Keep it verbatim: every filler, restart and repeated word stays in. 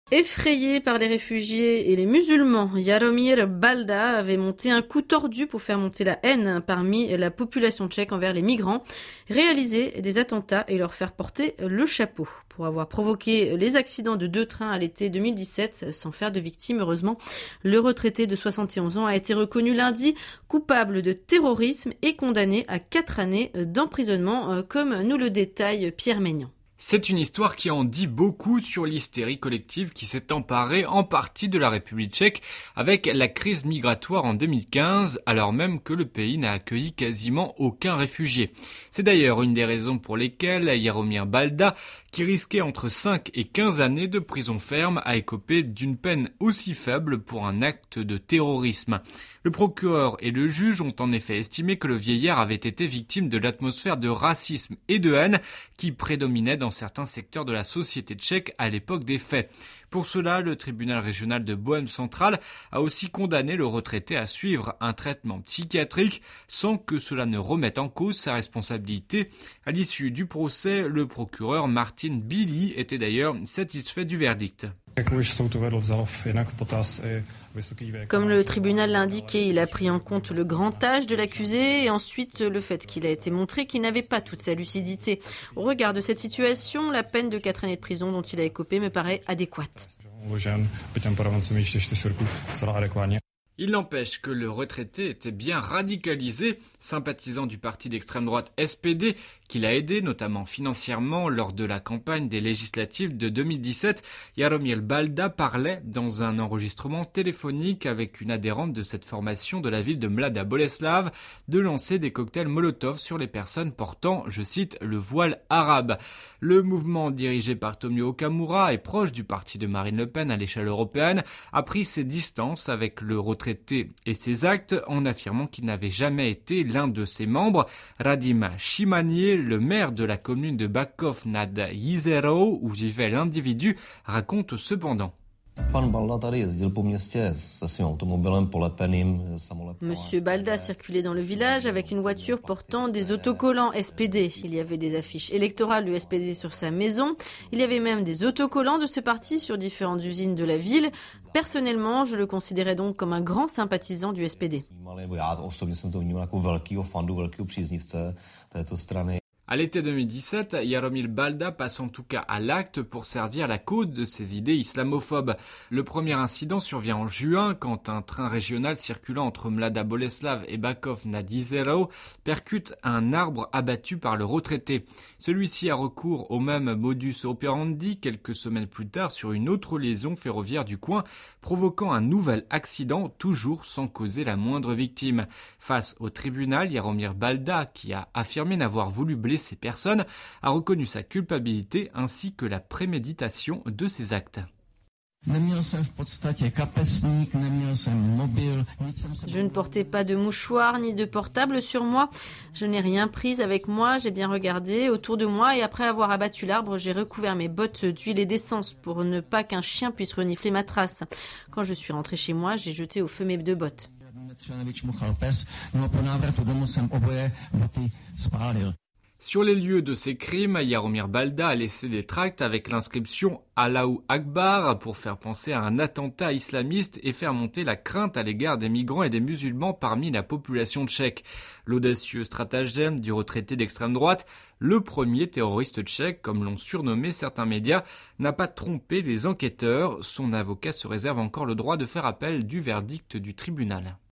Effrayé par les réfugiés et les musulmans, Jaromír Balda avait monté un coup tordu pour faire monter la haine parmi la population tchèque envers les migrants, réaliser des attentats et leur faire porter le chapeau. Pour avoir provoqué les accidents de deux trains à l'été deux mille dix-sept, sans faire de victimes, heureusement, le retraité de soixante et onze ans a été reconnu lundi coupable de terrorisme et condamné à quatre années d'emprisonnement, comme nous le détaille Pierre Maignan. C'est une histoire qui en dit beaucoup sur l'hystérie collective qui s'est emparée en partie de la République tchèque avec la crise migratoire en deux mille quinze, alors même que le pays n'a accueilli quasiment aucun réfugié. C'est d'ailleurs une des raisons pour lesquelles Jaromír Balda, qui risquait entre cinq et quinze années de prison ferme, a écopé d'une peine aussi faible pour un acte de terrorisme. Le procureur et le juge ont en effet estimé que le vieillard avait été victime de l'atmosphère de racisme et de haine qui prédominait dans certains secteurs de la société tchèque à l'époque des faits. Pour cela, le tribunal régional de Bohême centrale a aussi condamné le retraité à suivre un traitement psychiatrique sans que cela ne remette en cause sa responsabilité. À l'issue du procès, le procureur Martin Bílý était d'ailleurs satisfait du verdict. Comme le tribunal l'a indiqué, il a pris en compte le grand âge de l'accusé et ensuite le fait qu'il a été montré qu'il n'avait pas toute sa lucidité. Au regard de cette situation, la peine de quatre années de prison dont il a écopé me paraît adéquate. Il n'empêche que le retraité était bien radicalisé, sympathisant du parti d'extrême droite S P D, qui l'a aidé notamment financièrement lors de la campagne des législatives de deux mille dix-sept. Jaromír Balda parlait dans un enregistrement téléphonique avec une adhérente de cette formation de la ville de Mladá Boleslav de lancer des cocktails Molotov sur les personnes portant, je cite, le voile arabe. Le mouvement dirigé par Tomio Okamura et proche du parti de Marine Le Pen à l'échelle européenne a pris ses distances avec le retraité et ses actes en affirmant qu'il n'avait jamais été l'un de ses membres. Radim Šimanié, le maire de la commune de Bakov nad Jizerou où vivait l'individu, raconte cependant. Monsieur Balda circulait dans le village avec une voiture portant des autocollants S P D. Il y avait des affiches électorales du S P D sur sa maison. Il y avait même des autocollants de ce parti sur différentes usines de la ville. Personnellement, je le considérais donc comme un grand sympathisant du S P D. À l'été deux mille dix-sept, Jaromír Balda passe en tout cas à l'acte pour servir la cause de ses idées islamophobes. Le premier incident survient en juin quand un train régional circulant entre Mladá Boleslav et Bakov nad Jizerou percute un arbre abattu par le retraité. Celui-ci a recours au même modus operandi quelques semaines plus tard sur une autre liaison ferroviaire du coin, provoquant un nouvel accident, toujours sans causer la moindre victime. Face au tribunal, Jaromír Balda, qui a affirmé n'avoir voulu blesser ces personnes, a reconnu sa culpabilité ainsi que la préméditation de ses actes. Je ne portais pas de mouchoir ni de portable sur moi. Je n'ai rien pris avec moi. J'ai bien regardé autour de moi et après avoir abattu l'arbre, j'ai recouvert mes bottes d'huile et d'essence pour ne pas qu'un chien puisse renifler ma trace. Quand je suis rentrée chez moi, j'ai jeté au feu mes deux bottes. Sur les lieux de ces crimes, Jaromír Balda a laissé des tracts avec l'inscription Allahu Akbar pour faire penser à un attentat islamiste et faire monter la crainte à l'égard des migrants et des musulmans parmi la population tchèque. L'audacieux stratagème du retraité d'extrême droite, le premier terroriste tchèque, comme l'ont surnommé certains médias, n'a pas trompé les enquêteurs. Son avocat se réserve encore le droit de faire appel du verdict du tribunal.